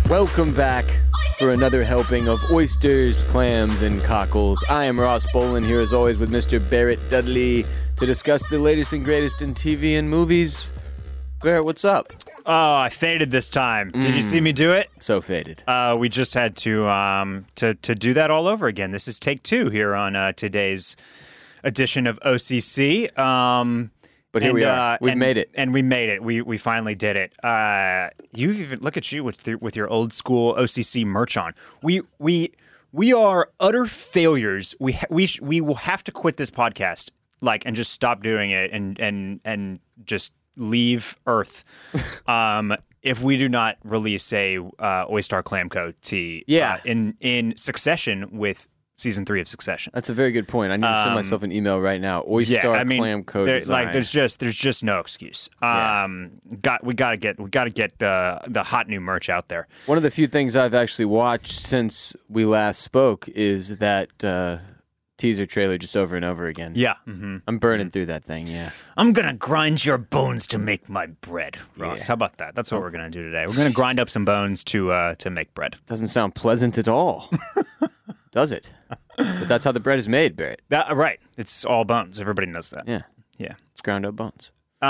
Welcome back for another helping of oysters, clams, and cockles. I am Ross Bolin here as always with Mr. Barrett Dudley to discuss the latest and greatest in TV and movies. Barrett, what's up? Oh, I faded this time. Did you see me do it? So faded. We just had to do that all over again. This is take two here on today's edition of OCC. But here we are. We've made it. And we made it. We finally did it. You even look at you with your old school OCC merch on. We are utter failures. We will have to quit this podcast and just stop doing it and just leave Earth if we do not release a Oyster Clamco tee in succession with Season 3 of Succession. That's a very good point. I need to send myself an email right now. Oyster Clamco design. There's just no excuse. We gotta get the hot new merch out there. One of the few things I've actually watched since we last spoke is that teaser trailer just over and over again. Yeah. I'm burning through that thing, yeah. I'm going to grind your bones to make my bread, Ross. Yeah. How about that? That's what we're going to do today. We're going to grind up some bones to make bread. Doesn't sound pleasant at all. Does it? But that's how the bread is made, Barrett. Right. It's all bones. Everybody knows that. Yeah. It's ground up bones.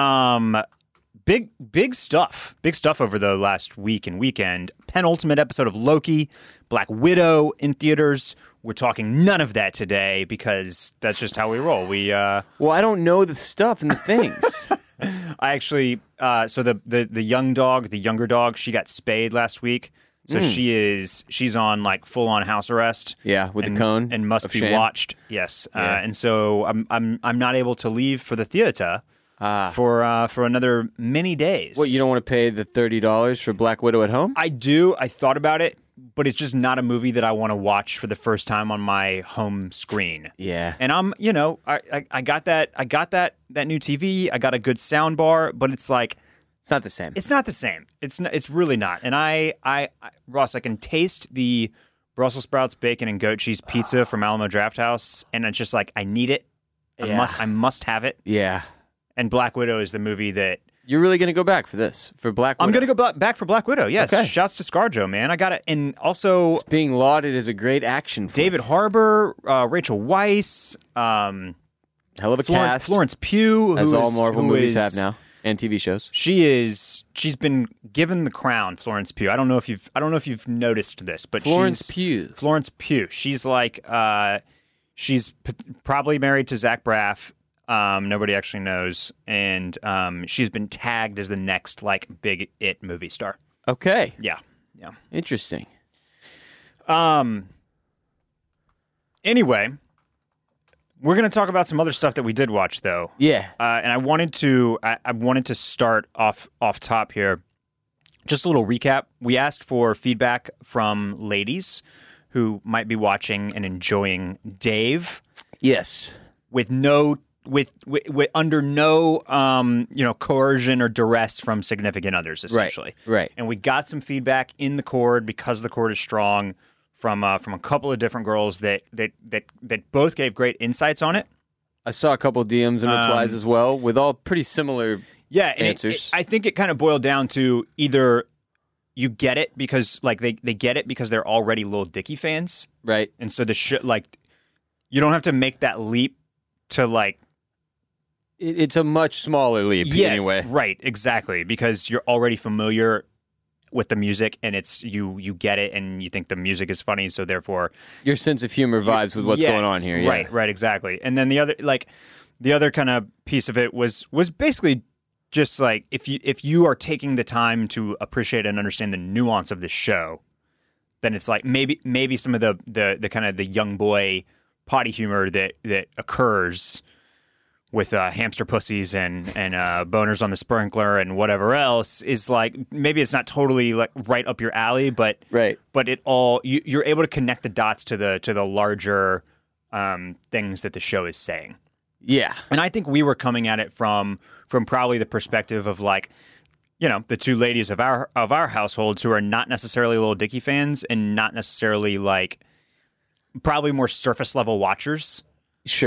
Big stuff. Big stuff over the last week and weekend. Penultimate episode of Loki, Black Widow in theaters. We're talking none of that today because that's just how we roll. Well, I don't know the stuff and the things. I actually, so the younger dog, she got spayed last week. So she's on full on house arrest. Yeah, with the cone and must be shame. Watched. Yes, and so I'm not able to leave for the theater for another many days. What, you don't want to pay the $30 for Black Widow at home? I do. I thought about it, but it's just not a movie that I want to watch for the first time on my home screen. Yeah, and I got that new TV. I got a good sound bar, but it's like. It's not the same. It's not the same. It's really not. And I Ross, I can taste the Brussels sprouts, bacon, and goat cheese pizza from Alamo Drafthouse, and it's just I need it. I must have it. Yeah. And Black Widow is the movie that you're really going to go back for this for Black Widow. I'm going to go back for Black Widow. Yes. Okay. Shouts to ScarJo, man. I got it. And also, it's being lauded as a great action film. David Harbour, Rachel Weisz, hell of a cast. Florence Pugh, as all Marvel movies have now. And TV shows. She's been given the crown, Florence Pugh. I don't know if you've noticed this, but Florence Pugh. She's she's probably married to Zach Braff. Nobody actually knows, and she's been tagged as the next big It movie star. Okay. Yeah. Interesting. Anyway. We're going to talk about some other stuff that we did watch, though. Yeah. And I wanted to start off top here. Just a little recap. We asked for feedback from ladies who might be watching and enjoying Dave. Yes. With under no coercion or duress from significant others, essentially. Right. And we got some feedback in the cord because the cord is strong. From a couple of different girls that both gave great insights on it. I saw a couple of DMs and replies as well, with all pretty similar answers. I think it kind of boiled down to either you get it because they get it because they're already Lil Dicky fans, right? And so you don't have to make that leap to It's a much smaller leap anyway. Right, exactly, because you're already familiar with the music, and it's you get it, and you think the music is funny, so therefore your sense of humor vibes with what's going on here. Yeah. Right, exactly. And then the other kind of piece of it was basically just if you are taking the time to appreciate and understand the nuance of the show, then it's maybe some of the kind of the young boy potty humor that occurs with hamster pussies and boners on the sprinkler and whatever else is maybe it's not totally right up your alley, but it all you're able to connect the dots to the larger things that the show is saying. Yeah, and I think we were coming at it from probably the perspective of the two ladies of our households who are not necessarily Lil Dicky fans and not necessarily probably more surface level watchers. Sure.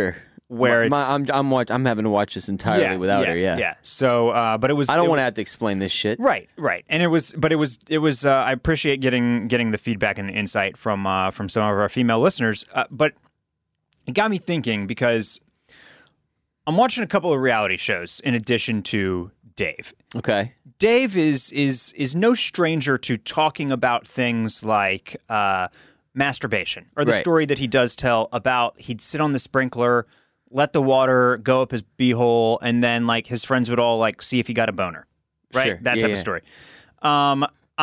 where it's I'm having to watch this entirely without her. Yeah. So, but it was. I don't want to have to explain this shit. Right. And it was. I appreciate getting the feedback and the insight from some of our female listeners. But it got me thinking because I'm watching a couple of reality shows in addition to Dave. Okay. Dave is no stranger to talking about things like masturbation, or the story that he does tell about he'd sit on the sprinkler, let the water go up his beehole, and then like his friends would all like see if he got a boner, right? Sure. That type of story. I'm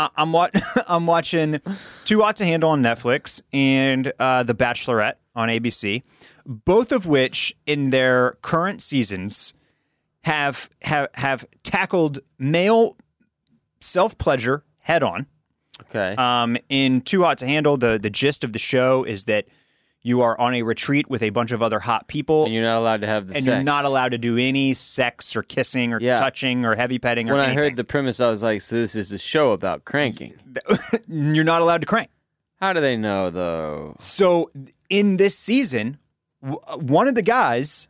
watching Too Hot to Handle on Netflix and The Bachelorette on ABC, both of which in their current seasons have tackled male self-pleasure head on. Okay. In Too Hot to Handle, the gist of the show is that you are on a retreat with a bunch of other hot people. And you're not allowed to have the sex. And you're not allowed to do any sex or kissing or touching or heavy petting or anything. When I heard the premise, I was like, so this is a show about cranking. You're not allowed to crank. How do they know, though? So in this season, one of the guys,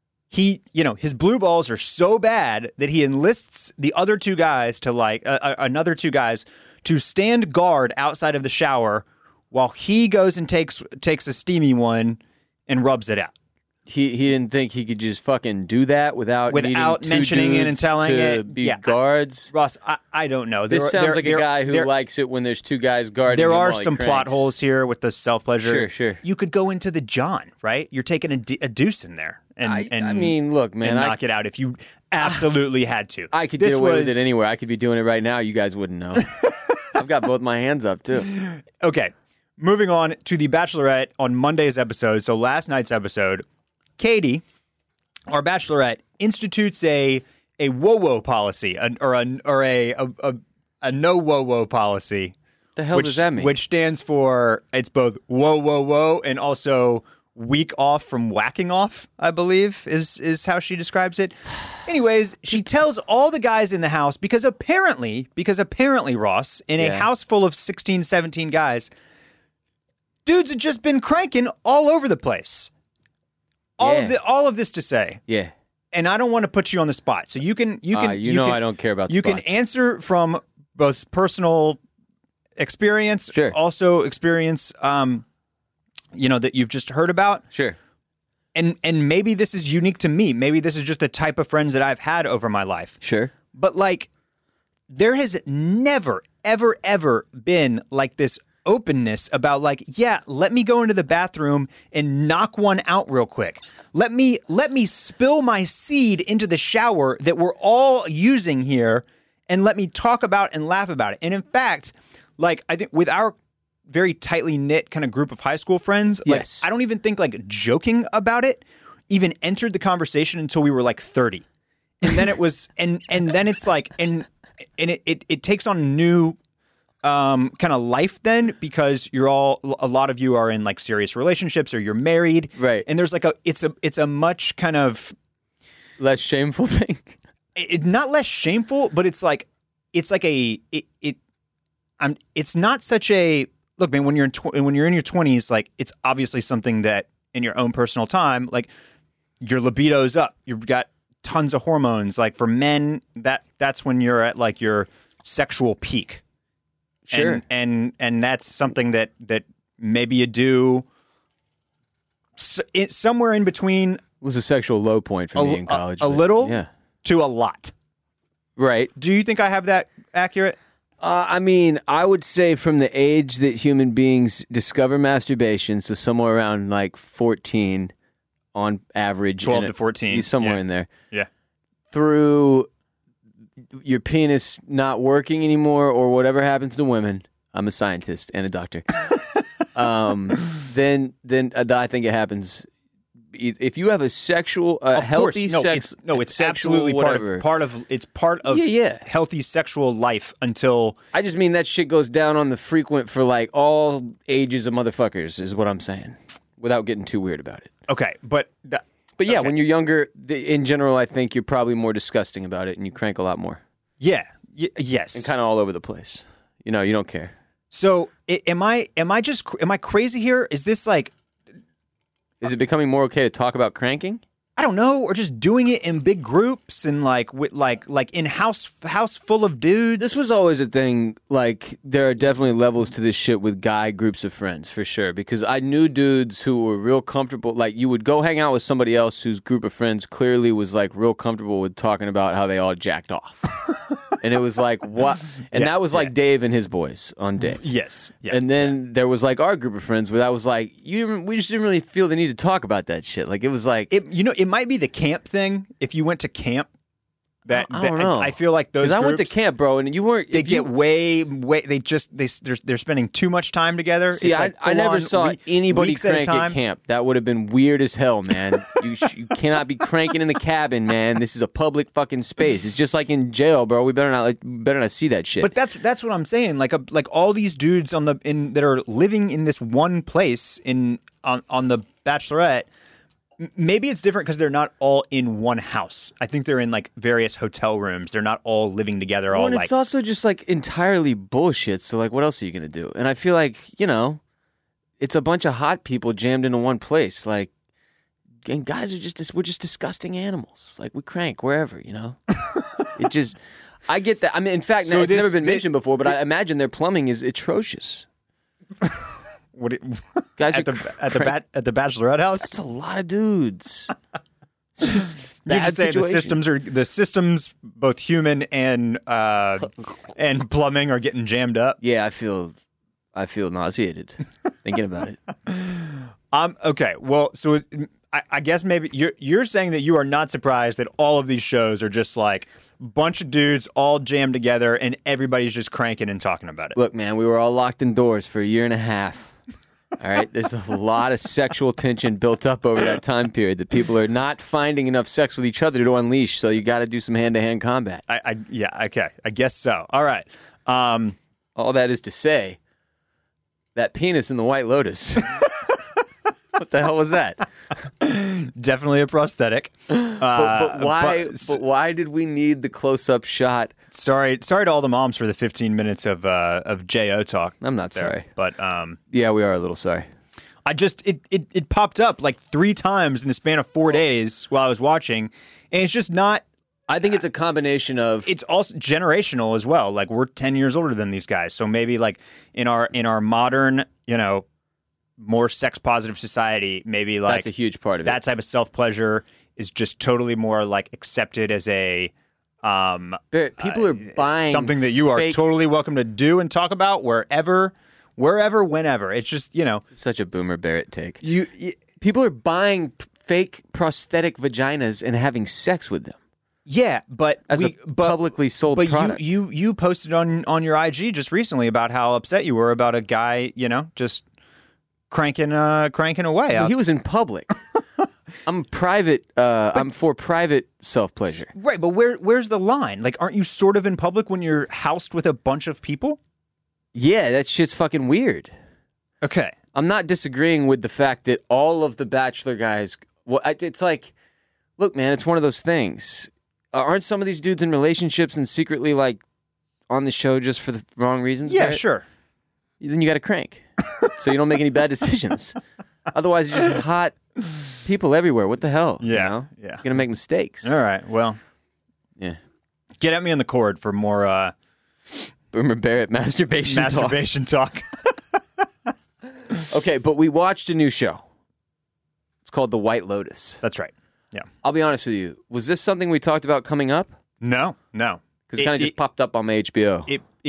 his blue balls are so bad that he enlists the other two guys to another two guys to stand guard outside of the shower while he goes and takes a steamy one and rubs it out. He didn't think he could just fucking do that without mentioning it and telling it. Be guards. Ross, I don't know. This sounds like a guy who likes it when there's two guys guarding. There him are while he some cranks. plot holes here with the self-pleasure. Sure. You could go into the John, right? You're taking a deuce in there. I mean, look, man. And knock it out if you absolutely had to. I could get away with it anywhere. I could be doing it right now. You guys wouldn't know. I've got both my hands up, too. Okay. Moving on to The Bachelorette on Monday's episode. So last night's episode, Katie, our Bachelorette, institutes a whoa-whoa policy, or a no-whoa-whoa policy. The hell does that mean? Which stands for, it's both whoa, whoa, whoa, and also week off from whacking off, I believe, is how she describes it. Anyways, she tells all the guys in the house, because apparently, Ross, in a house full of 16, 17 guys, dudes had just been cranking all over the place. All of this to say. Yeah. And I don't want to put you on the spot. So you can I don't care about spots. You can answer from both personal experience, also experience that you've just heard about. Sure. And maybe this is unique to me. Maybe this is just the type of friends that I've had over my life. Sure. But like there has never ever ever been like this openness about like, let me go into the bathroom and knock one out real quick. Let me spill my seed into the shower that we're all using here, and let me talk about and laugh about it. And in fact, like I think with our very tightly knit kind of group of high school friends, like I don't even think like joking about it even entered the conversation until we were like 30. And then it was and then it's like and it takes on a new kind of life then, because a lot of you are in like serious relationships or you're married, right? And there's like it's a much kind of less shameful thing. Not less shameful, but it's not such a look, man. When you're in your 20s, like it's obviously something that in your own personal time, like your libido's up, you've got tons of hormones. Like for men, that's when you're at like your sexual peak. Sure. And that's something that maybe you do somewhere in between. It was a sexual low point for me in college. A little to a lot. Right. Do you think I have that accurate? I mean, I would say from the age that human beings discover masturbation, so somewhere around like 14 on average. 12 to 14. Somewhere in there. Yeah. Through your penis not working anymore or whatever happens to women. I'm a scientist and a doctor. Then I think it happens. If you have a sexual, healthy sex, it's absolutely part of healthy sexual life until. I just mean that shit goes down on the frequent for like all ages of motherfuckers is what I'm saying, without getting too weird about it. Okay, but when you're younger, in general, I think you're probably more disgusting about it and you crank a lot more. Yeah. Yes. And kind of all over the place. You know, you don't care. So am I crazy here? Is this like? Is it becoming more okay to talk about cranking? I don't know, or just doing it in big groups and like with like in house full of dudes. This was always a thing. Like, there are definitely levels to this shit with guy groups of friends, for sure. Because I knew dudes who were real comfortable. Like, you would go hang out with somebody else whose group of friends clearly was like real comfortable with talking about how they all jacked off. And it was like, what? And that was like Dave and his boys on Dave. Yes. Yeah. And then there was like our group of friends where that was like, we just didn't really feel the need to talk about that shit. Like, it was like, it might be the camp thing. If you went to camp, I don't know. I feel like those. Because I went to camp, bro, and you weren't. They get way. They're spending too much time together. See, it's I never saw anybody crank at camp. That would have been weird as hell, man. You cannot be cranking in the cabin, man. This is a public fucking space. It's just like in jail, bro. We better not see that shit. But that's what I'm saying. Like all these dudes that are living in this one place on the Bachelorette. Maybe it's different because they're not all in one house. I think they're in like various hotel rooms. They're not all living together. Well, and it's also just like entirely bullshit. So like, what else are you gonna do? And I feel like, it's a bunch of hot people jammed into one place. Like, and guys we're just disgusting animals. Like, we crank wherever, It just, I get that. I mean, in fact, it's never been mentioned before, but I imagine their plumbing is atrocious. Guys at the Bachelorette house? That's a lot of dudes. It's just you could say the systems, both human and plumbing, are getting jammed up. Yeah, I feel nauseated thinking about it. Okay. Well, so I guess maybe you're saying that you are not surprised that all of these shows are just like a bunch of dudes all jammed together and everybody's just cranking and talking about it. Look, man, we were all locked indoors for a year and a half. All right, there's a lot of sexual tension built up over that time period that people are not finding enough sex with each other to unleash. So you got to do some hand-to-hand combat. Okay, I guess so. All right. All that is to say, that penis in the White Lotus. What the hell was that? Definitely a prosthetic. But why did we need the close-up shot? Sorry to all the moms for the 15 minutes of J.O. talk. I'm not sorry. But yeah, we are a little sorry. I just it popped up like 3 times in the span of 4 days while I was watching, and it's just not. I think it's a combination of. It's also generational as well. Like, we're 10 years older than these guys, so maybe like in our modern, more sex positive society, maybe like that's a huge part of that type of self pleasure is just totally more like accepted as a. People are buying something that you are totally welcome to do and talk about wherever, whenever. It's just, such a boomer Barrett take. People are buying fake prosthetic vaginas and having sex with them. Yeah, but publicly sold product. But you posted on your IG just recently about how upset you were about a guy, just cranking away. Well, he was in public. I'm private. I'm for private self-pleasure. Right, but where's the line? Like, aren't you sort of in public when you're housed with a bunch of people? Yeah, that shit's fucking weird. Okay. I'm not disagreeing with the fact that all of the Bachelor guys... Well, it's like... Look, man, it's one of those things. Aren't some of these dudes in relationships and secretly, like, on the show just for the wrong reasons? Yeah, sure. Then you got to crank. So you don't make any bad decisions. Otherwise, you're just hot... people everywhere. What the hell? Yeah. You're gonna make mistakes. All right. Well, yeah. Get at me on the cord for more Boomer Barrett masturbation talk. Okay, but we watched a new show. It's called The White Lotus. That's right. Yeah. I'll be honest with you. Was this something we talked about coming up? No. Because it kind of just popped up on my HBO.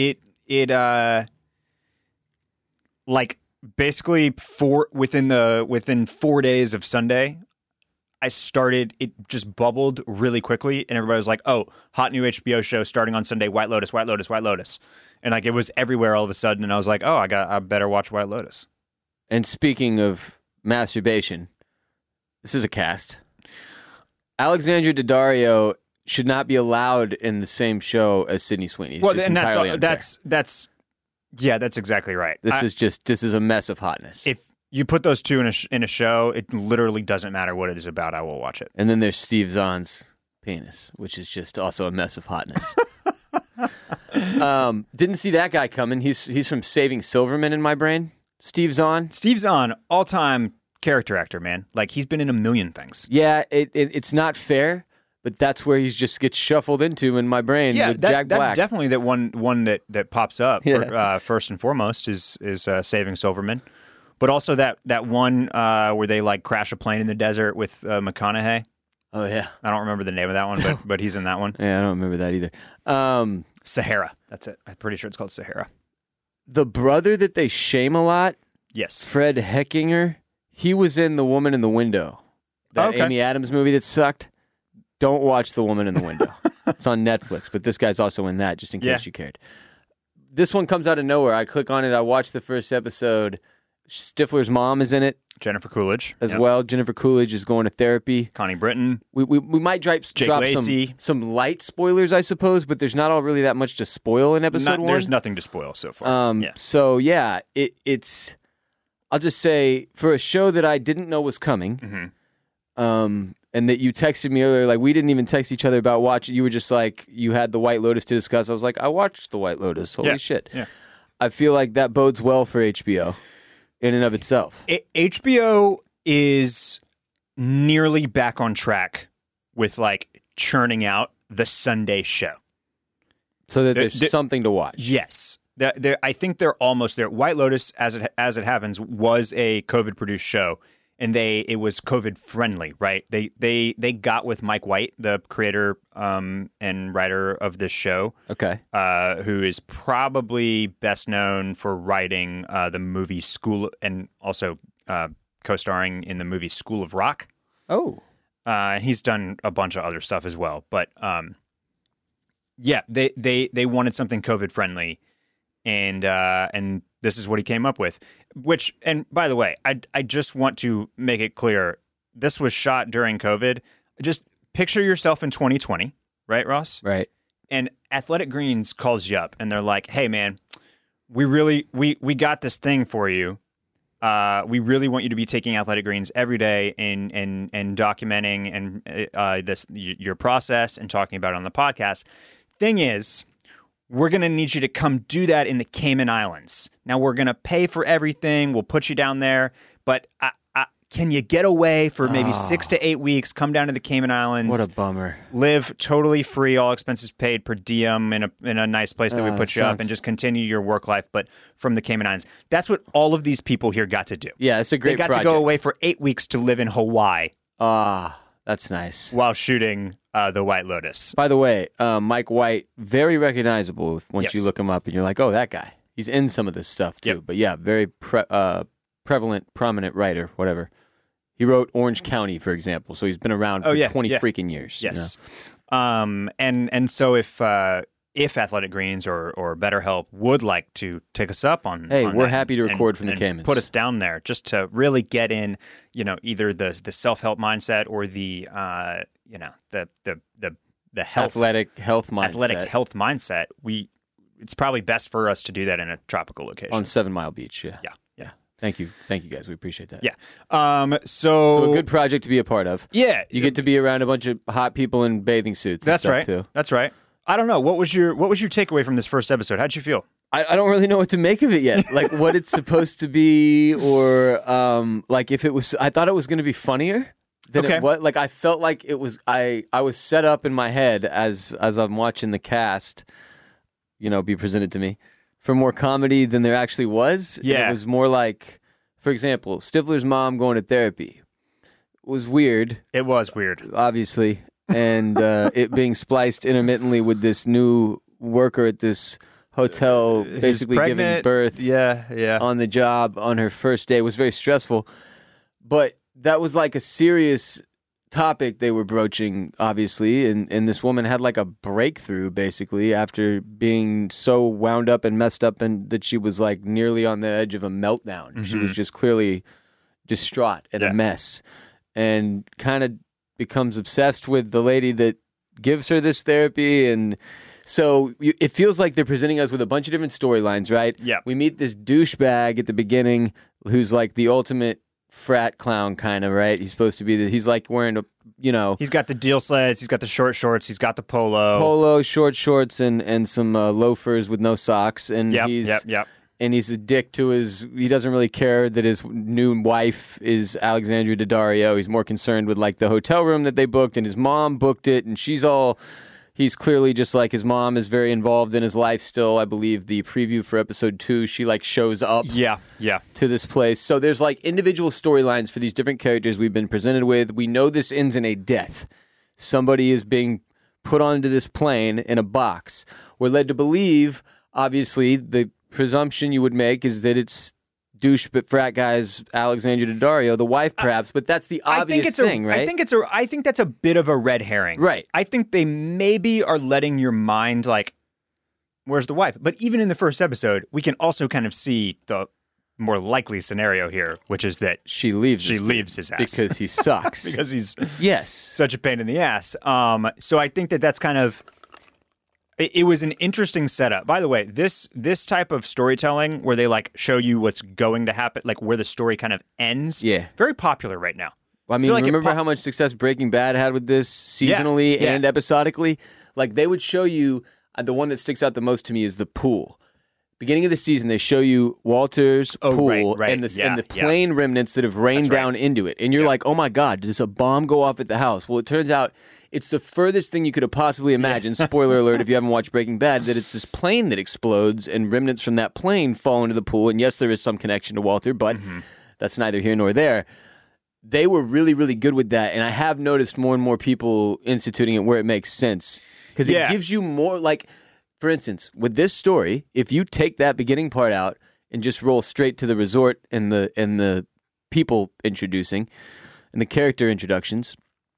Like. Basically, within 4 days of Sunday, it just bubbled really quickly, and everybody was like, "Oh, hot new HBO show starting on Sunday, White Lotus, White Lotus, White Lotus," and like it was everywhere all of a sudden, and I was like, "Oh, I better watch White Lotus." And speaking of masturbation, this is a cast. Alexandra Daddario should not be allowed in the same show as Sydney Sweeney. It's just entirely unfair. Yeah, that's exactly right. This is a mess of hotness. If you put those two in a show, it literally doesn't matter what it is about. I will watch it. And then there's Steve Zahn's penis, which is just also a mess of hotness. Didn't see that guy coming. He's from Saving Silverman in my brain. Steve Zahn, all-time character actor, man. Like, he's been in a million things. Yeah, it's not fair, but that's where he just gets shuffled into in my brain with Jack Black. That's definitely the one that pops up Yeah. first and foremost is Saving Silverman. But also that one where they like crash a plane in the desert with McConaughey. Oh, yeah. I don't remember the name of that one, but he's in that one. Yeah, I don't remember that either. Sahara. That's it. I'm pretty sure it's called Sahara. The brother that they shame a lot, Yes. Fred Heckinger, he was in The Woman in the Window. That Okay. Amy Adams movie that sucked. Don't watch The Woman in the Window. It's on Netflix, but this guy's also in that, just in case you cared. This one comes out of nowhere. I click on it. I watch the first episode. Stifler's mom is in it Jennifer Coolidge as well. Jennifer Coolidge is going to therapy. Connie Britton. We might drop Lacey. some light spoilers, I suppose, but there's not all really that much to spoil in episode one. There's nothing to spoil so far. So yeah, it's. I'll just say for a show that I didn't know was coming, and that you texted me earlier, like we didn't even text each other about watching. You were just like you had The White Lotus to discuss. I was like, I watched The White Lotus. Holy shit! Yeah. I feel like that bodes well for HBO. In and of itself. HBO is nearly back on track with like churning out the Sunday show. So that there's something to watch. Yes. I think they're almost there. White Lotus, as it happens, was a COVID-produced show, and it was COVID-friendly, right? They got with Mike White, the creator and writer of this show, okay, who is probably best known for writing the movie School and also co-starring in the movie School of Rock. Oh, he's done a bunch of other stuff as well, but they wanted something COVID-friendly, and this is what he came up with. Which, and by the way, I just want to make it clear, this was shot during COVID. Just picture yourself in 2020, right, Ross? right. And Athletic Greens calls you up, and they're like, "Hey, man, we got this thing for you. We really want you to be taking Athletic Greens every day and documenting and your process and talking about it on the podcast. Thing is, we're going to need you to come do that in the Cayman Islands. Now, we're going to pay for everything. We'll put you down there. But can you get away for maybe 6 to 8 weeks, come down to the Cayman Islands? What a bummer. Live totally free, all expenses paid per diem in a nice place that we put you up and just continue your work life, but from the Cayman Islands. That's what all of these people here got to do. Yeah, it's a great project. They got project. to go away for 8 weeks to live in Hawaii. That's nice. While shooting The White Lotus. By the way, Mike White, very recognizable once you look him up and you're like, oh, that guy. He's in some of this stuff too. Yep. But yeah, very prevalent, prominent writer, whatever. He wrote Orange County, for example. So he's been around for 20 freaking years. Yes. You know? And so if Athletic Greens or BetterHelp would like to take us up on we're happy to record from the Caymans. Put us down there just to really get in, either the self-help mindset or the health, athletic health mindset. Athletic health mindset. It's probably best for us to do that in a tropical location. On 7 Mile Beach, yeah. Yeah. Thank you guys. We appreciate that. Yeah. So a good project to be a part of. Yeah. You get to be around a bunch of hot people in bathing suits. That's and right. stuff too. That's right. I don't know. What was your takeaway from this first episode? How'd you feel? I don't really know what to make of it yet. Like what it's supposed to be, or like if it was. I thought it was going to be funnier than it was. Like I felt like it was. I was set up in my head as I'm watching the cast, be presented to me for more comedy than there actually was. Yeah, and it was more like, for example, Stifler's mom going to therapy was weird. It was weird, obviously. And it being spliced intermittently with this new worker at this hotel, basically giving birth on the job on her first day was very stressful. But that was like a serious topic they were broaching, obviously. And this woman had like a breakthrough, basically, after being so wound up and messed up and that she was like nearly on the edge of a meltdown. Mm-hmm. She was just clearly distraught and a mess. And kind of becomes obsessed with the lady that gives her this therapy, and so it feels like they're presenting us with a bunch of different storylines, right? Yeah. We meet this douchebag at the beginning who's like the ultimate frat clown kind of, right? He's supposed to be he's like wearing he's got the deal sleds, he's got the short shorts, he's got the polo short shorts and some loafers with no socks, and and he's a dick to he doesn't really care that his new wife is Alexandra Daddario. He's more concerned with like the hotel room that they booked, and his mom booked it, and he's clearly just like his mom is very involved in his life still. I believe the preview for episode 2, she like shows up to this place. So there's like individual storylines for these different characters we've been presented with. We know this ends in a death. Somebody is being put onto this plane in a box. We're led to believe, obviously, the presumption you would make is that it's douche but frat guys Alexandra Daddario, the wife perhaps, but that's the obvious thing, right? I think that's a bit of a red herring. Right. I think they maybe are letting your mind like, where's the wife? But even in the first episode, we can also kind of see the more likely scenario here, which is that she leaves his ass because he sucks. because he's yes, such a pain in the ass. So I think that's kind of it was an interesting setup. By the way, this type of storytelling where they like show you what's going to happen, like where the story kind of ends, very popular right now. Well, I mean, like remember how much success Breaking Bad had with this seasonally and episodically? Like they would show you, the one that sticks out the most to me is the pool. Beginning of the season, they show you Walter's pool and the plane remnants that have rained down into it. And you're like, oh my God, does a bomb go off at the house? Well, it turns out it's the furthest thing you could have possibly imagined. Spoiler alert if you haven't watched Breaking Bad, that it's this plane that explodes and remnants from that plane fall into the pool. And yes, there is some connection to Walter, but that's neither here nor there. They were really, really good with that. And I have noticed more and more people instituting it where it makes sense. Because it gives you more, like, for instance, with this story, if you take that beginning part out and just roll straight to the resort and the people introducing and the character introductions,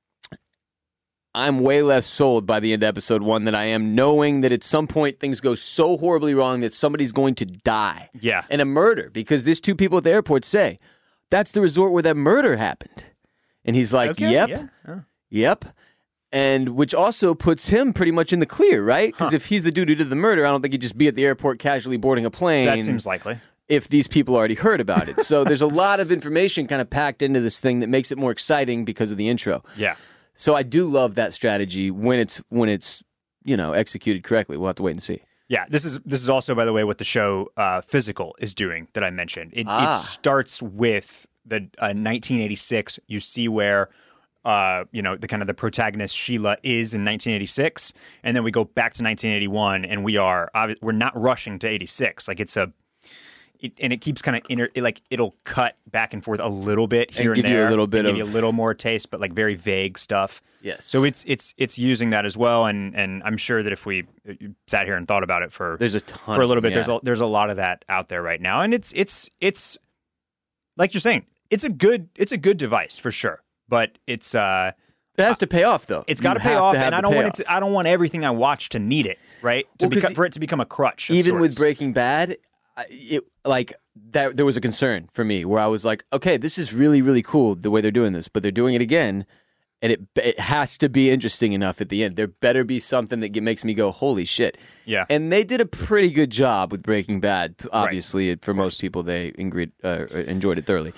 I'm way less sold by the end of episode 1 than I am knowing that at some point things go so horribly wrong that somebody's going to die. Yeah. And a murder, because these two people at the airport say, that's the resort where that murder happened. And he's like, yep. And which also puts him pretty much in the clear, right? Because if he's the dude who did the murder, I don't think he'd just be at the airport casually boarding a plane. That seems likely. If these people already heard about it. So there's a lot of information kind of packed into this thing that makes it more exciting because of the intro. Yeah. So I do love that strategy when it's executed correctly. We'll have to wait and see. Yeah, this is also, by the way, what the show Physical is doing that I mentioned. It starts with the 1986. You see where the kind of the protagonist Sheila is in 1986, and then we go back to 1981, and we're not rushing to 86. Like and it keeps kind of it'll cut back and forth a little bit here and give there, you a little bit give you a little more taste, but like very vague stuff. Yes. So it's using that as well, and I'm sure that if we sat here and thought about it there's a ton for a little bit, there's a lot of that out there right now, and it's like you're saying, it's a good device for sure. But it has to pay off, though. It's got to pay off, and I don't want everything I watch to need it, right? For it to become a crutch. Even with Breaking Bad, there was a concern for me where I was like, okay, this is really, really cool the way they're doing this, but they're doing it again, and it has to be interesting enough at the end. There better be something that makes me go, holy shit. Yeah. And they did a pretty good job with Breaking Bad. Obviously, for most people, they enjoyed it thoroughly.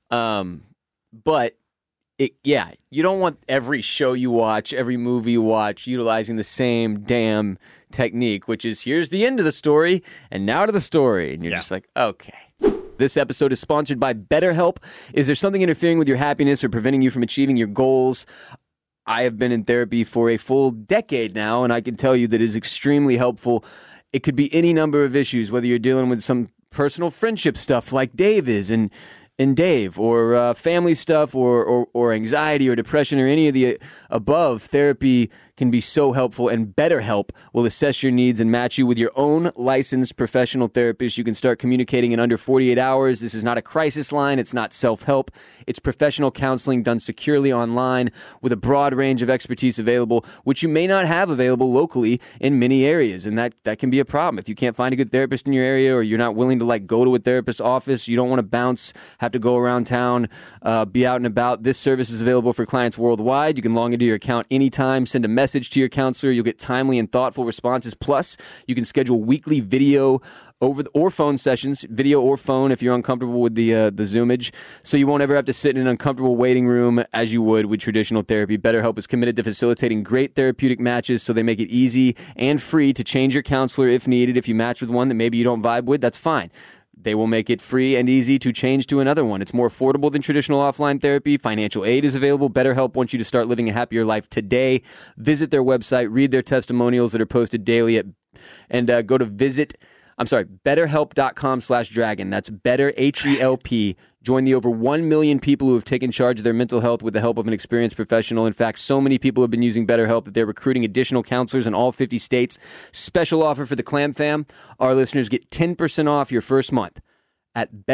But you don't want every show you watch, every movie you watch, utilizing the same damn technique, which is here's the end of the story, and now to the story. And you're just like, okay. This episode is sponsored by BetterHelp. Is there something interfering with your happiness or preventing you from achieving your goals? I have been in therapy for a full decade now, and I can tell you that it is extremely helpful. It could be any number of issues, whether you're dealing with some personal friendship stuff like Dave is, and Dave, or family stuff, or anxiety or depression, or any of the above. Therapy can be so helpful, and BetterHelp will assess your needs and match you with your own licensed professional therapist. You can start communicating in under 48 hours. This is not a crisis line. It's not self-help. It's professional counseling done securely online with a broad range of expertise available, which you may not have available locally in many areas, and that can be a problem. If you can't find a good therapist in your area, or you're not willing to go to a therapist's office, you don't want to bounce, have to go around town, be out and about, this service is available for clients worldwide. You can log into your account anytime, send a message to your counselor. You'll get timely and thoughtful responses. Plus, you can schedule weekly video or phone sessions, video or phone if you're uncomfortable with the Zoomage. So you won't ever have to sit in an uncomfortable waiting room as you would with traditional therapy. BetterHelp is committed to facilitating great therapeutic matches, so they make it easy and free to change your counselor if needed. If you match with one that maybe you don't vibe with, that's fine. They will make it free and easy to change to another one. It's more affordable than traditional offline therapy. Financial aid is available. BetterHelp wants you to start living a happier life today. Visit their website, read their testimonials that are posted daily and go to BetterHelp.com/dragon. That's better, H-E-L-P. Join the over 1 million people who have taken charge of their mental health with the help of an experienced professional. In fact, so many people have been using BetterHelp that they're recruiting additional counselors in all 50 states. Special offer for the Clam Fam. Our listeners get 10% off your first month at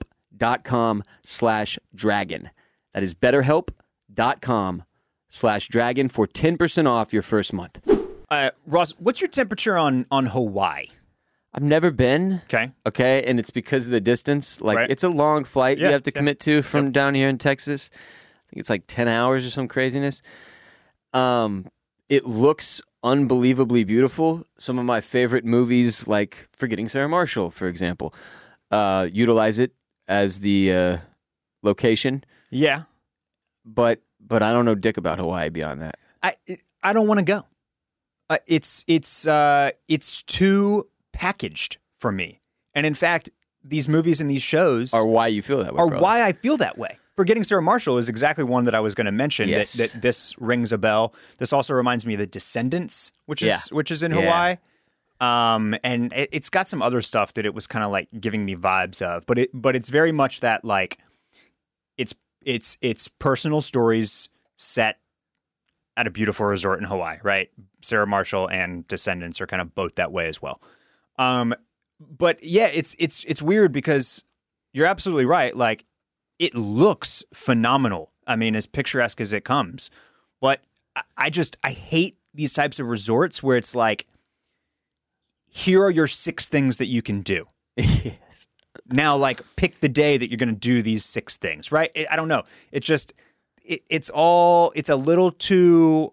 BetterHelp.com/dragon. That is BetterHelp.com/dragon for 10% off your first month. Ross, what's your temperature on Hawaii? I've never been. Okay. And it's because of the distance. Like, Right. It's a long flight you have to commit to from Yep. down here in Texas. I think it's like 10 hours or some craziness. It looks unbelievably beautiful. Some of my favorite movies, like Forgetting Sarah Marshall, for example, utilize it as the location. Yeah. But I don't know dick about Hawaii beyond that. I don't want to go. It's too packaged for me. And in fact, these movies and these shows Are why you feel that way. are probably. why I feel that way. Forgetting Sarah Marshall is exactly one that I was going to mention. Yes. That this rings a bell. This also reminds me of The Descendants, which is in Hawaii. And it's got some other stuff that it was kind of like giving me vibes of. But it's very much that, like, it's personal stories set at a beautiful resort in Hawaii, right? Sarah Marshall and Descendants are kind of both that way as well. But yeah, it's weird because you're absolutely right. Like, it looks phenomenal. I mean, as picturesque as it comes. But I hate these types of resorts where it's like, here are your 6 things that you can do. Yes. Now, like, pick the day that you're going to do these 6 things, right? I don't know. It's just, it's a little too...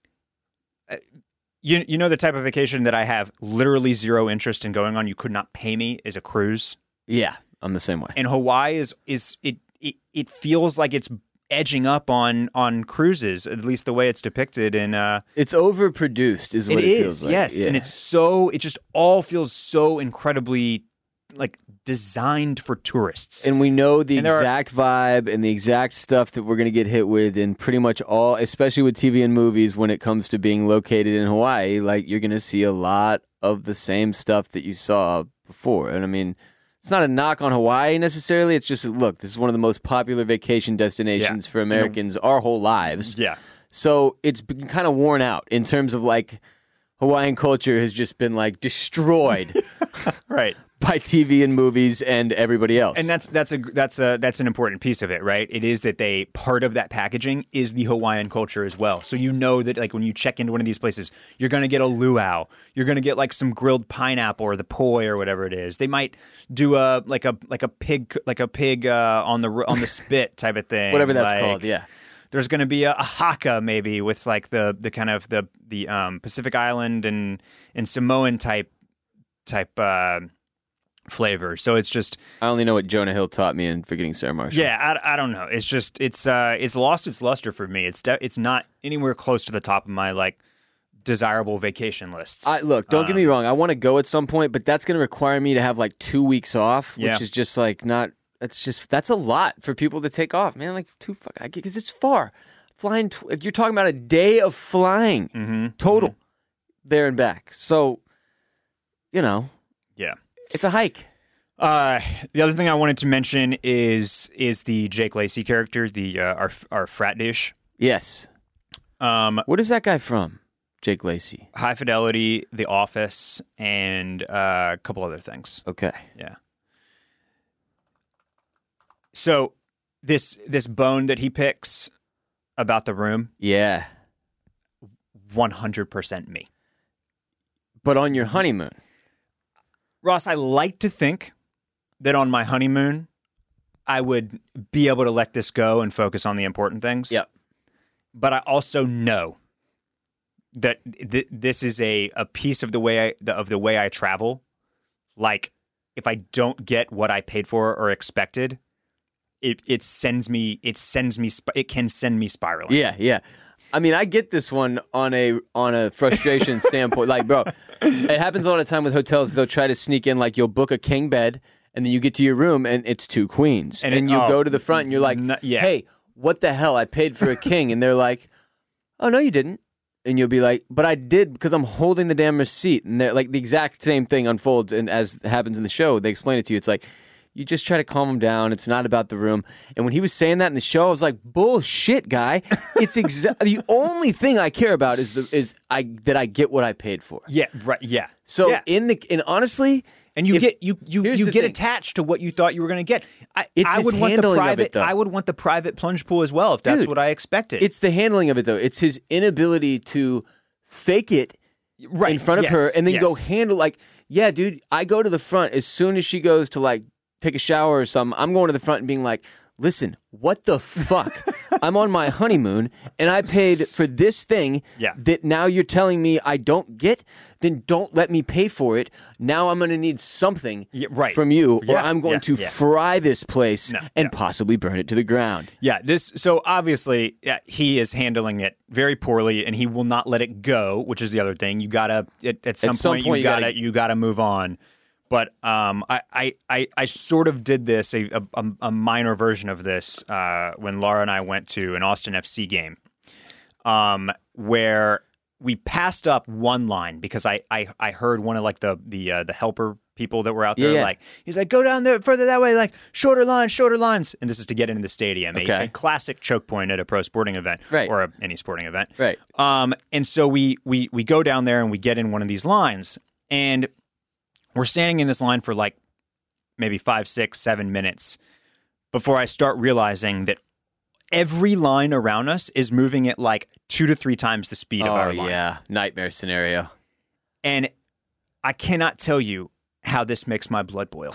You know the type of vacation that I have literally zero interest in going on. You could not pay me is a cruise. Yeah, I'm the same way. And Hawaii it feels like it's edging up on cruises, at least the way it's depicted in It's overproduced is what it feels like. Yes. Yeah. And it just all feels so incredibly, like, designed for tourists. And we know the And there are- exact vibe and the exact stuff that we're going to get hit with in pretty much all, especially with TV and movies when it comes to being located in Hawaii. Like, you're going to see a lot of the same stuff that you saw before. And I mean, it's not a knock on Hawaii necessarily. It's just, look, this is one of the most popular vacation destinations for Americans our whole lives. Yeah. So it's been kind of worn out in terms of, like, Hawaiian culture has just been, like, destroyed Right. by TV and movies and everybody else. And that's an important piece of it, right? It is that part of that packaging is the Hawaiian culture as well. So you know that, like, when you check into one of these places, you're going to get a luau, you're going to get, like, some grilled pineapple or the poi or whatever it is. They might do a pig on the spit type of thing, whatever that's like, called. Yeah. There's going to be a haka maybe with, like, the kind of the Pacific Island and Samoan type flavor. So it's just, I only know what Jonah Hill taught me in Forgetting Sarah Marshall. yeah, I don't know. It's just it's lost its luster for me. It's not anywhere close to the top of my, like, desirable vacation lists. Look, don't get me wrong. I want to go at some point, but that's going to require me to have, like, 2 weeks off, which Yeah. is just, like, not. That's a lot for people to take off, man. Like, because it's far. Flying. If you're talking about a day of flying total, there and back. So, yeah, it's a hike. The other thing I wanted to mention is the Jake Lacy character, the our frat dish. Yes. What is that guy from? Jake Lacy. High Fidelity, The Office, and a couple other things. Okay. Yeah. So this bone that he picks about the room, Yeah. 100% me. But on your honeymoon. Ross, I like to think that on my honeymoon, I would be able to let this go and focus on the important things. Yep. But I also know that this is a piece of the way I travel, like if I don't get what I paid for or expected, it can send me spiraling. Yeah. I mean, I get this one on a frustration standpoint. Like, bro, it happens all the time with hotels. They'll try to sneak in, like, you'll book a king bed, and then you get to your room, and it's 2 queens. And you go to the front, and you're like, hey, what the hell? I paid for a king. And they're like, oh, no, you didn't. And you'll be like, but I did because I'm holding the damn receipt. And they're like, the exact same thing unfolds, and as happens in the show, they explain it to you. It's like, you just try to calm him down. It's not about the room. And when he was saying that in the show, I was like, bullshit, guy. It's the only thing I care about is that I get what I paid for. Yeah, right. Yeah. So honestly, and you get attached to what you thought you were going to get. I would want the private plunge pool as well if that's what I expected. It's the handling of it though. It's his inability to fake it in front of her and then go handle like, yeah, dude, I go to the front as soon as she goes to like take a shower or something, I'm going to the front and being like, listen, what the fuck? I'm on my honeymoon and I paid for this thing that now you're telling me I don't get, then don't let me pay for it. Now I'm going to need something from you or I'm going to fry this place and possibly burn it to the ground. Yeah, so obviously he is handling it very poorly and he will not let it go, which is the other thing. You got to, at some point you got to move on. But I sort of did this, a minor version of this, when Laura and I went to an Austin FC game, where we passed up one line because I heard one of like the helper people that were out there, like he's like, go down there further that way, like shorter lines, and this is to get into the stadium, a classic choke point at a pro sporting event or any sporting event, right? And so we go down there and we get in one of these lines and. We're standing in this line for like maybe 5, 6, 7 minutes before I start realizing that every line around us is moving at like 2 to 3 times the speed of our line. Oh, yeah. Nightmare scenario. And I cannot tell you how this makes my blood boil.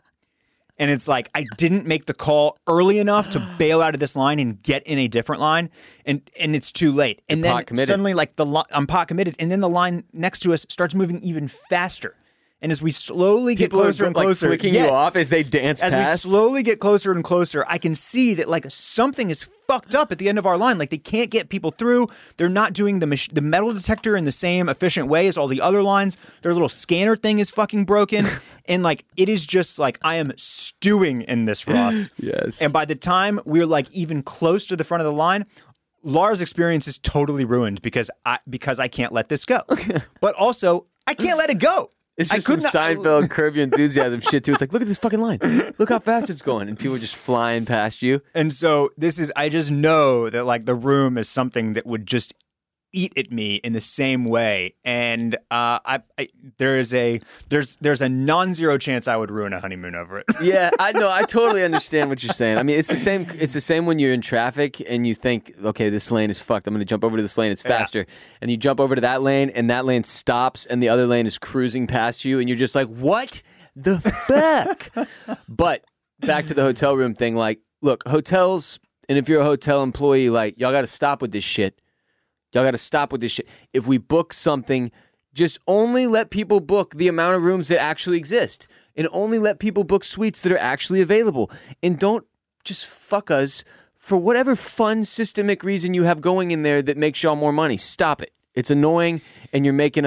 And it's like, I didn't make the call early enough to bail out of this line and get in a different line, and it's too late. And then suddenly, like I'm pot committed, and then the line next to us starts moving even faster. And as we slowly get closer and closer, flicking you off as they dance past. As we slowly get closer and closer, I can see that like something is fucked up at the end of our line. Like they can't get people through. They're not doing the metal detector in the same efficient way as all the other lines. Their little scanner thing is fucking broken. And like it is just like I am stewing in this, Ross. Yes. And by the time we're like even close to the front of the line, Laura's experience is totally ruined because I can't let this go. But also I can't let it go. It's just some Seinfeld Curb Your Enthusiasm shit, too. It's like, look at this fucking line. Look how fast it's going. And people are just flying past you. And so I just know that, like, the room is something that would just eat at me in the same way. And there's a non-zero chance I would ruin a honeymoon over it. Yeah, I know. I totally understand what you're saying. I mean, it's the same. It's the same when you're in traffic and you think, okay, this lane is fucked. I'm going to jump over to this lane. It's faster. And you jump over to that lane and that lane stops and the other lane is cruising past you. And you're just like, what the fuck? But back to the hotel room thing. Like, look, hotels, and if you're a hotel employee, like, y'all got to stop with this shit. Y'all got to stop with this shit. If we book something, just only let people book the amount of rooms that actually exist. And only let people book suites that are actually available. And don't just fuck us for whatever fun systemic reason you have going in there that makes y'all more money. Stop it. It's annoying and you're making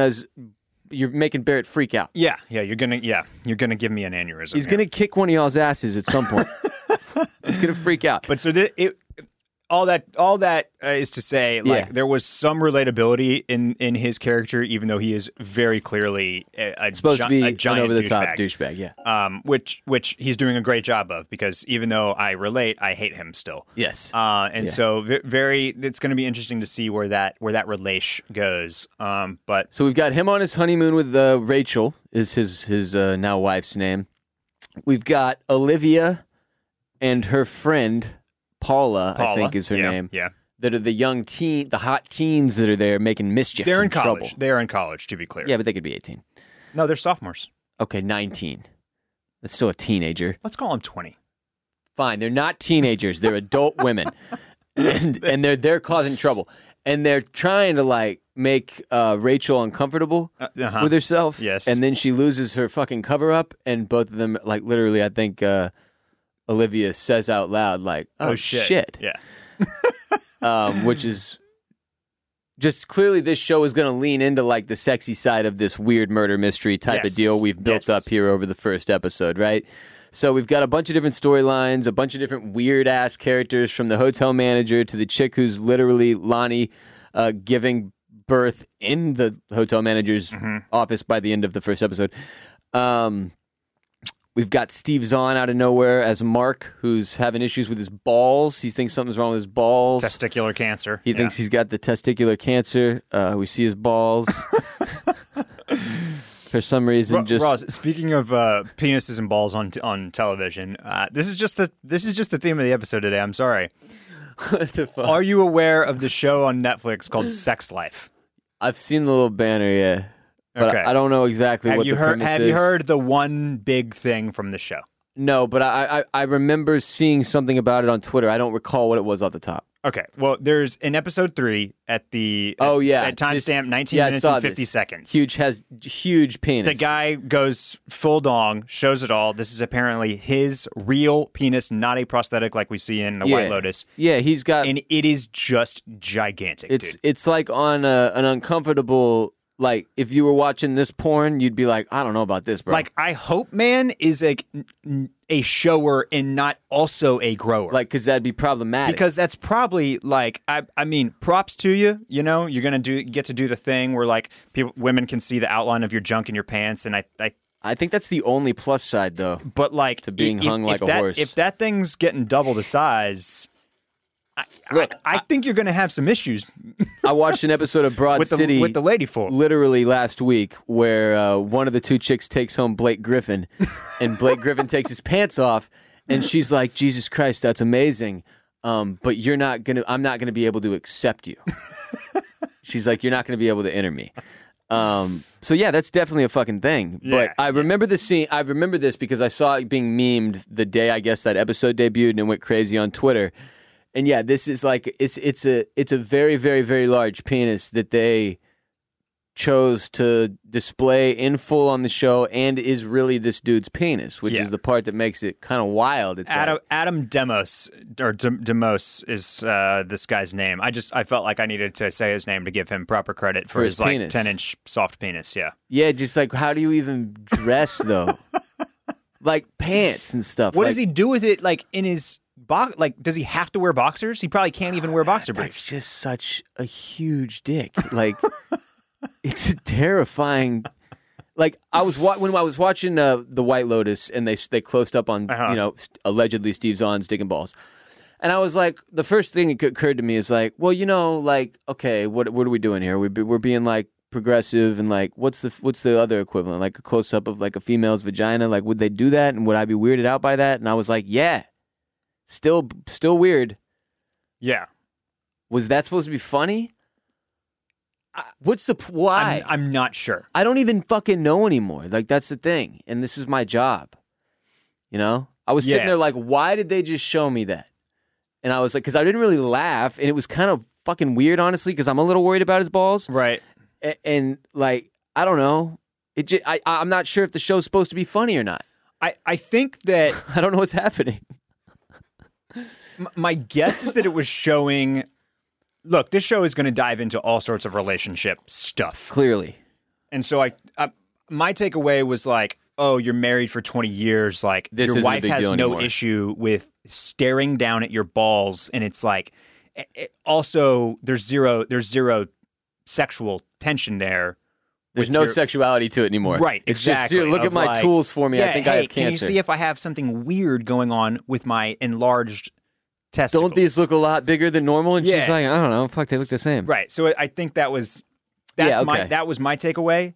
Barrett freak out. Yeah, you're gonna give me an aneurysm. He's gonna kick one of y'all's asses at some point. He's gonna freak out. But so all that is to say, like, there was some relatability in his character, even though he is very clearly supposed to be a giant over the top douchebag. Yeah. Which he's doing a great job of, because even though I relate, I hate him still. Yes. So it's going to be interesting to see where that relation goes. But so we've got him on his honeymoon with Rachel, is his now wife's name. We've got Olivia and her friend. Paula, I think is her name. Yeah. That are the the hot teens that are there making mischief. They're in trouble. college. They are in college, to be clear. Yeah, but they could be 18. No, they're sophomores. Okay, 19. That's still a teenager. Let's call them 20. Fine, they're not teenagers. They're adult women. And they're causing trouble. and they're trying to like make Rachel uncomfortable with herself. Yes. And then she loses her fucking cover up, and both of them, like literally, I think Olivia says out loud, like, "Oh, shit." Yeah. Which is just clearly this show is going to lean into like the sexy side of this weird murder mystery type of deal we've built up here over the first episode, right? So we've got a bunch of different storylines, a bunch of different weird-ass characters, from the hotel manager to the chick who's literally Lonnie giving birth in the hotel manager's office by the end of the first episode. We've got Steve Zahn out of nowhere as Mark, who's having issues with his balls. He thinks something's wrong with his balls. Testicular cancer. He thinks he's got the testicular cancer. We see his balls. For some reason, Ross, speaking of penises and balls on television, this is just the theme of the episode today. I'm sorry. What the fuck? Are you aware of the show on Netflix called Sex Life? I've seen the little banner, yeah. But I don't know exactly what the premise is. Have you heard the one big thing from the show? No, but I remember seeing something about it on Twitter. I don't recall what it was off the top. Okay, well, there's in episode 3 at timestamp 19 minutes and 50 seconds. Has huge penis. The guy goes full dong, shows it all. This is apparently his real penis, not a prosthetic like we see in the White Lotus. Yeah, he's got, and it is just gigantic. Dude. It's like on an uncomfortable. Like, if you were watching this porn, you'd be like, I don't know about this, bro. Like, I Hope Man is a shower and not also a grower. Like, because that'd be problematic. Because that's probably, like, I mean, props to you, you know? You're going to get to do the thing where, like, women can see the outline of your junk in your pants, and I think that's the only plus side, though. But, like... To being hung like a horse. If that thing's getting double the size... Look, I think you're going to have some issues. I watched an episode of Broad City with the lady folk literally last week, where one of the two chicks takes home Blake Griffin, and Blake Griffin takes his pants off, and she's like, "Jesus Christ, that's amazing, but I'm not gonna be able to accept you." She's like, "You're not gonna be able to enter me." So yeah, that's definitely a fucking thing. But I remember the scene. I remember this because I saw it being memed the day I guess that episode debuted, and it went crazy on Twitter. And yeah, this is like it's a very, very, very large penis that they chose to display in full on the show, and is really this dude's penis, which is the part that makes it kind of wild. It's Adam Demos or Demos is this guy's name. I felt like I needed to say his name to give him proper credit for his like 10-inch soft penis. Yeah, just like, how do you even dress though? Like pants and stuff. What does he do with it? Like in his like, does he have to wear boxers? He probably can't even wear boxer briefs. It's just such a huge dick. Like, it's terrifying. Like, when I was watching The White Lotus, and they closed up on allegedly Steve Zahn's dick and balls, and I was like, the first thing that occurred to me is like, well, like, okay, what are we doing here? We're being like progressive, and like, what's the other equivalent? Like a close up of like a female's vagina? Like, would they do that? And would I be weirded out by that? And I was like, yeah. Still weird. Yeah. Was that supposed to be funny? What's the why? I'm not sure. I don't even fucking know anymore. Like, that's the thing, and this is my job. You know, I was sitting there like, why did they just show me that? And I was like, because I didn't really laugh, and it was kind of fucking weird, honestly, because I'm a little worried about his balls. Right. And like, I don't know. I'm not sure if the show's supposed to be funny or not. I think that I don't know what's happening. My guess is that it was showing... Look, this show is going to dive into all sorts of relationship stuff. Clearly. And so my takeaway was like, oh, you're married for 20 years. Like, your wife has no issue with staring down at your balls. And it's like... also, there's zero sexual tension there. There's no sexuality to it anymore. Right, exactly. Just, look at my tools for me. I think I have cancer. Can you see if I have something weird going on with my enlarged testicles? Don't these look a lot bigger than normal? And she's like, I don't know. Fuck, they look the same. Right. So I think that was my takeaway.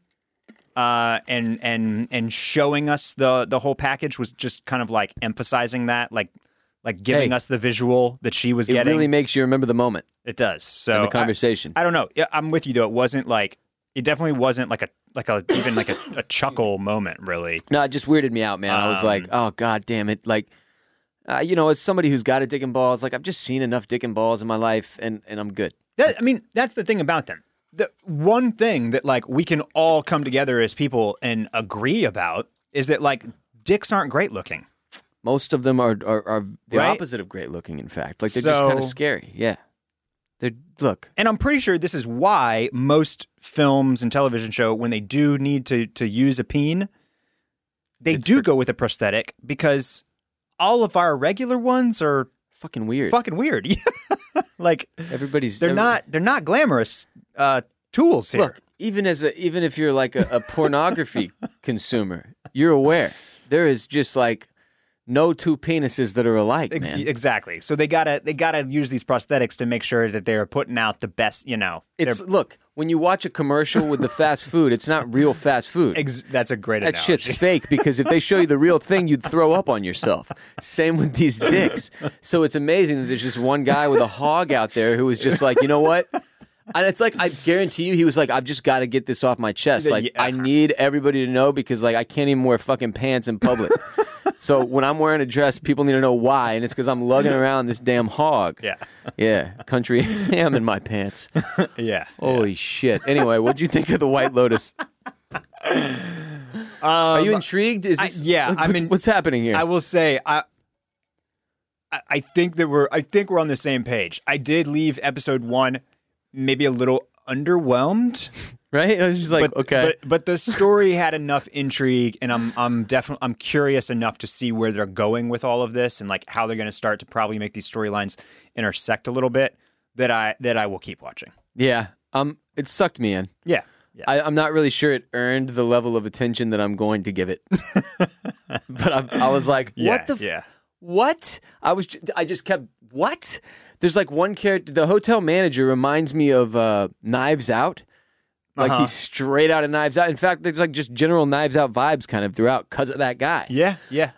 And showing us the whole package was just kind of like emphasizing that, like giving us the visual that she was getting. It really makes you remember the moment. It does. So and the conversation. I don't know. I'm with you though. It wasn't like... It definitely wasn't like a chuckle moment, really. No, it just weirded me out, man. I was like, oh, God damn it. Like, as somebody who's got a dick and balls, like I've just seen enough dick and balls in my life, and I'm good. That's the thing about them. The one thing that like we can all come together as people and agree about is that like dicks aren't great looking. Most of them are the Right? opposite of great looking. In fact, like they're just kind of So- scary. Yeah, look. And I'm pretty sure this is why most films and television show, when they do need to use a peen, they do go with a prosthetic because all of our regular ones are Fucking weird. fucking weird. Like Everybody's they're not glamorous tools here. Look, even if you're like a pornography consumer, you're aware there is just like no two penises that are alike, man. Exactly. So they gotta use these prosthetics to make sure that they're putting out the best. Look, when you watch a commercial with the fast food, it's not real fast food. That's a great That analogy. shit's fake because if they show you the real thing, you'd throw up on yourself. Same with these dicks. So it's amazing that there's just one guy with a hog out there who was just like, you know what? And it's like, I guarantee you, he was like, I've just got to get this off my chest. Like, I need everybody to know because, like, I can't even wear fucking pants in public. So when I'm wearing a dress, people need to know why, and it's because I'm lugging around this damn hog. Yeah. Yeah, country ham in my pants. Yeah. Holy shit. Anyway, what'd you think of the White Lotus? Are you intrigued? Is this, what's happening here? I will say I think we're on the same page. I did leave episode 1 maybe a little underwhelmed. Right? I was just like, okay. But the story had enough intrigue, and I'm curious enough to see where they're going with all of this, and like how they're going to start to probably make these storylines intersect a little bit. That I will keep watching. Yeah. It sucked me in. Yeah. I'm not really sure it earned the level of attention that I'm going to give it. But I was like, what the? What? I just kept, what? There's like one character, the hotel manager reminds me of Knives Out. Like he's straight out of Knives Out. In fact, there's like just general Knives Out vibes kind of throughout because of that guy. Yeah.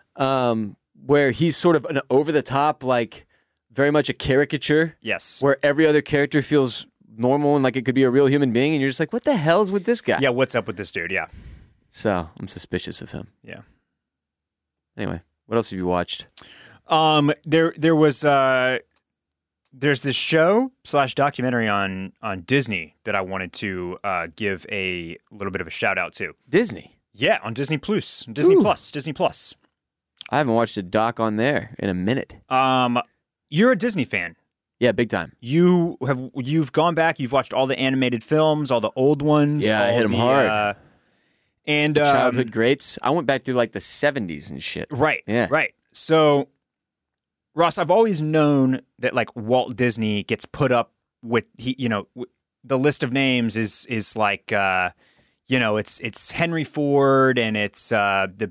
Where he's sort of an over the top, like very much a caricature. Yes. Where every other character feels normal and like it could be a real human being, and you're just like, what the hell's with this guy? Yeah, what's up with this dude? Yeah. So I'm suspicious of him. Yeah. Anyway, what else have you watched? There was there's this show / documentary on Disney that I wanted to give a little bit of a shout out to. Disney? Yeah, on Disney Plus. Disney Plus. I haven't watched a doc on there in a minute. You're a Disney fan. Yeah, big time. You've gone back, you've watched all the animated films, all the old ones. Yeah, I hit them hard. And childhood greats. I went back through like the 70s and shit. Right. Yeah. Right. So, Ross, I've always known that like Walt Disney gets put up with the list of names is like it's Henry Ford and it's the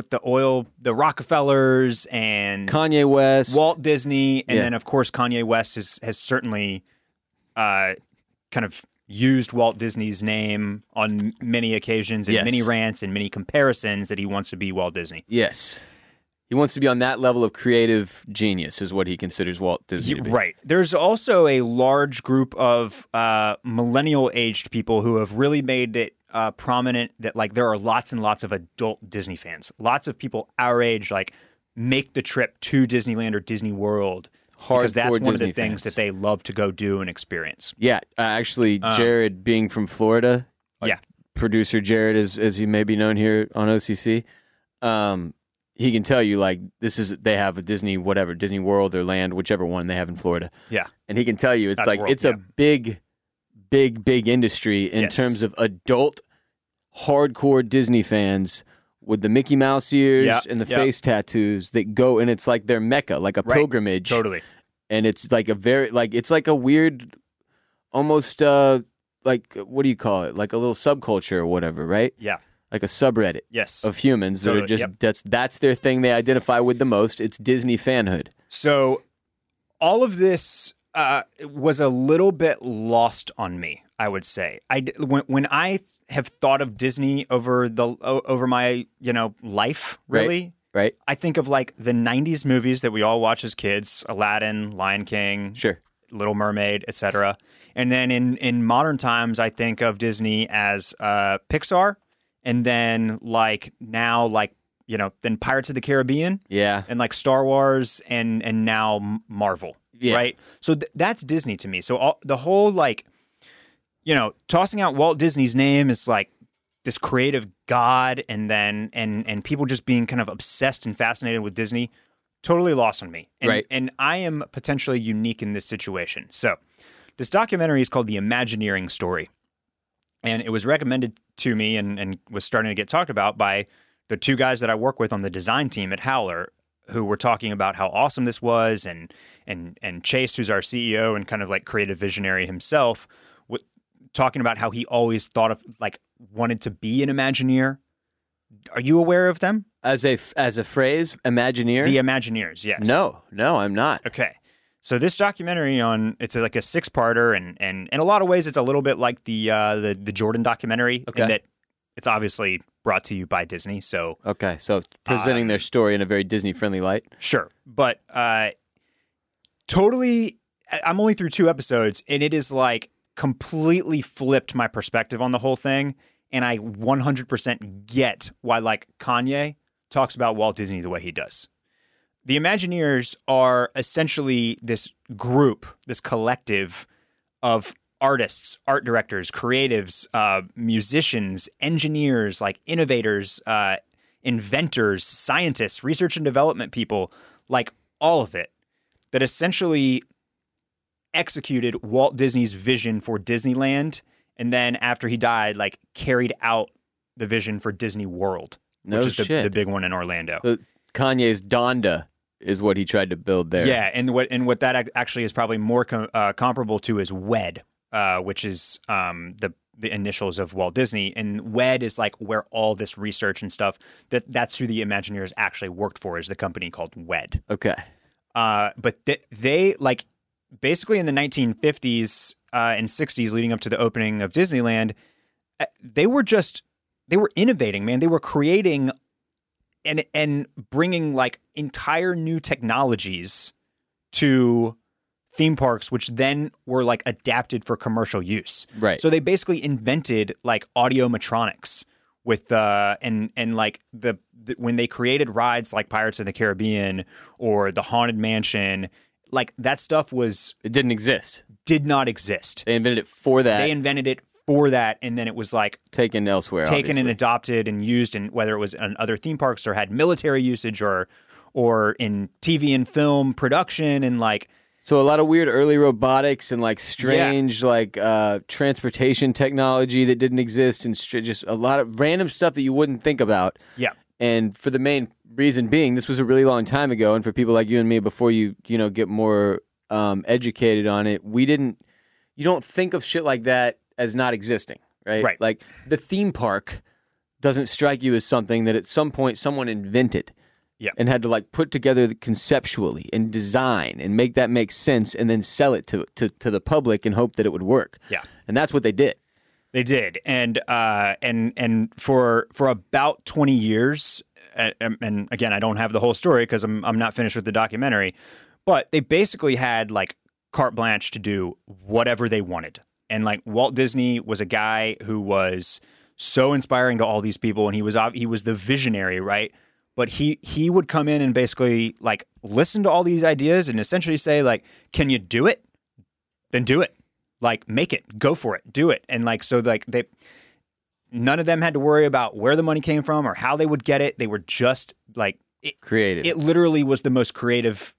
Rockefellers and Kanye West, Walt Disney, and then of course Kanye West has certainly kind of used Walt Disney's name on many occasions and many rants and many comparisons that he wants to be Walt Disney. Yes. He wants to be on that level of creative genius is what he considers Walt Disney to be. Right. There's also a large group of millennial-aged people who have really made it prominent that like there are lots and lots of adult Disney fans. Lots of people our age like make the trip to Disneyland or Disney World because that's one of the things that they love to go do and experience. Yeah. Actually, Jared, being from Florida, producer Jared, as he may be known here on OCC, he can tell you like they have a Disney World or Land, whichever one they have in Florida. Yeah. And he can tell you it's World, a big industry in terms of adult hardcore Disney fans with the Mickey Mouse ears and the face tattoos that go, and it's like their mecca, like a pilgrimage. Totally. And it's like it's like a weird, almost like, what do you call it? Like a little subculture or whatever, right? Yeah. Like a subreddit of humans that are just, that's their thing they identify with the most. It's Disney fanhood. So all of this was a little bit lost on me, I would say. When I have thought of Disney over my life, really, right? I think of like the 90s movies that we all watch as kids: Aladdin, Lion King, Little Mermaid, etc. And then in modern times, I think of Disney as Pixar, and then like now, like then Pirates of the Caribbean, Yeah. and like Star Wars, and now Marvel, Yeah. right? So that's Disney to me. So the whole like, tossing out Walt Disney's name is like this creative god, and then and people just being kind of obsessed and fascinated with Disney, totally lost on me. And, Right. And I am potentially unique in this situation. So this documentary is called The Imagineering Story. And it was recommended to me and was starting to get talked about by the two guys that I work with on the design team at Howler, who were talking about how awesome this was, and Chase, who's our CEO and kind of like creative visionary himself, talking about how he always thought of like wanted to be an Imagineer. Are you aware of them? As a phrase, Imagineer? The Imagineers, yes. No, I'm not. Okay. So this documentary it's like a 6-parter, and in a lot of ways it's a little bit like the Jordan documentary, Okay. in that it's obviously brought to you by Disney. So Okay, so presenting their story in a very Disney-friendly light. sure, but totally, I'm only through 2 episodes, and it is like completely flipped my perspective on the whole thing, and I 100% get why like Kanye talks about Walt Disney the way he does. The Imagineers are essentially this group, this collective of artists, art directors, creatives, musicians, engineers, like innovators, inventors, scientists, research and development people, like all of it, that essentially executed Walt Disney's vision for Disneyland, and then after he died, like carried out the vision for Disney World, No which is shit. the big one in Orlando. So Kanye's Donda is what he tried to build there. Yeah, and what that actually is probably more comparable to is WED, which is the initials of Walt Disney, and WED is like where all this research and stuff that's who the Imagineers actually worked for, is the company called WED. Okay. But they like basically in the 1950s and 60s, leading up to the opening of Disneyland, they were innovating, man. They were creating and bringing like entire new technologies to theme parks, which then were like adapted for commercial use. Right. So they basically invented like audiometronics with and like the when they created rides like Pirates of the Caribbean or the Haunted Mansion, like that stuff It didn't exist. did not exist. They invented it for that. They invented it for that, and then it was like taken elsewhere. taken obviously. and adopted and used in whether it was in other theme parks or had military usage or in TV and film production, and like So a lot of weird early robotics and like strange like transportation technology that didn't exist, and just a lot of random stuff that you wouldn't think about. yeah. And for the main reason being, this was a really long time ago, and for people like you and me, before you get more educated on it, you don't think of shit like that as not existing, right? Right. Like the theme park doesn't strike you as something that at some point someone invented. Yeah. And had to like put together conceptually and design and make that make sense, and then sell it to the public and hope that it would work. Yeah. And that's what they did. They did, and for about 20 years, and again, I don't have the whole story because I'm not finished with the documentary, but they basically had like carte blanche to do whatever they wanted, and like Walt Disney was a guy who was so inspiring to all these people, and he was the visionary, right? But he would come in and basically like listen to all these ideas and essentially say like, "Can you do it? Then do it. Like make it, go for it, do it." And like so like none of them had to worry about where the money came from or how they would get it. They were just like Creative. It literally was the most creative